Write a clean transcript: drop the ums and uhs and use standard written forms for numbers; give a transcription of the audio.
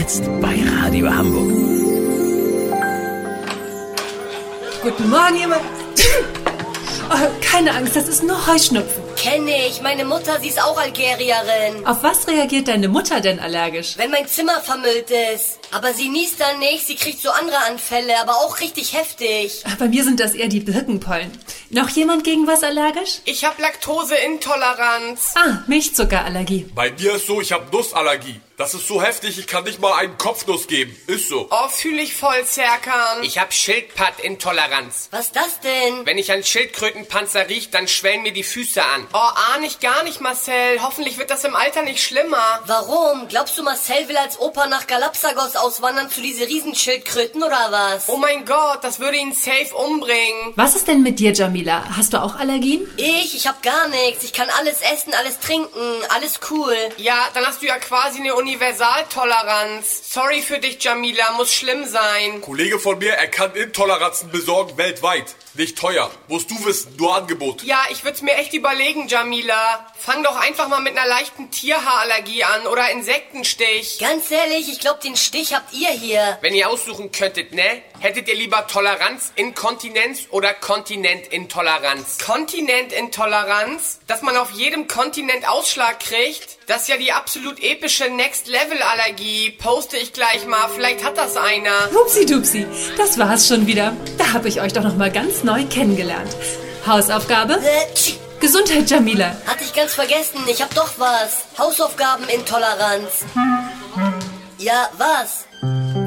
Jetzt bei Radio Hamburg. Guten Morgen, jemand. Oh, keine Angst, das ist nur Heuschnupfen. Kenne ich. Meine Mutter, sie ist auch Algerierin. Auf was reagiert deine Mutter denn allergisch? Wenn mein Zimmer vermüllt ist. Aber sie niest dann nicht, sie kriegt so andere Anfälle, aber auch richtig heftig. Bei mir sind das eher die Birkenpollen. Noch jemand gegen was allergisch? Ich habe Laktoseintoleranz. Milchzuckerallergie. Bei mir ist so, ich habe Nussallergie. Das ist so heftig, ich kann nicht mal einen Kopfnuss geben. Ist so. Oh, fühl ich voll, Serkan. Ich habe Schildpadintoleranz. Was ist das denn? Wenn ich an Schildkrötenpanzer riech, dann schwellen mir die Füße an. Oh, nicht gar nicht, Marcel. Hoffentlich wird das im Alter nicht schlimmer. Warum? Glaubst du, Marcel will als Opa nach Galapagos auswandern zu diese Riesenschildkröten oder was? Oh mein Gott, das würde ihn safe umbringen. Was ist denn mit dir, Jamila? Hast du auch Allergien? Ich hab gar nichts. Ich kann alles essen, alles trinken. Alles cool. Ja, dann hast du ja quasi eine Universaltoleranz. Sorry für dich, Jamila. Muss schlimm sein. Kollege von mir, er kann Intoleranzen besorgen weltweit. Nicht teuer. Musst du wissen, nur Angebot. Ja, ich würd's mir echt überlegen, Jamila. Fang doch einfach mal mit einer leichten Tierhaarallergie an oder Insektenstich. Ganz ehrlich, ich glaube, den Stich habt ihr hier. Wenn ihr aussuchen könntet, ne? Hättet ihr lieber Toleranz, Inkontinenz oder Kontinentintoleranz? Kontinentintoleranz? Dass man auf jedem Kontinent Ausschlag kriegt? Das ist ja die absolut epische Next-Level-Allergie. Poste ich gleich mal, vielleicht hat das einer. Hupsi-dupsi, das war's schon wieder. Da habe ich euch doch noch mal ganz neu kennengelernt. Hausaufgabe? Gesundheit, Jamila. Hatte ich ganz vergessen, ich hab doch was. Hausaufgabenintoleranz. Ja, was?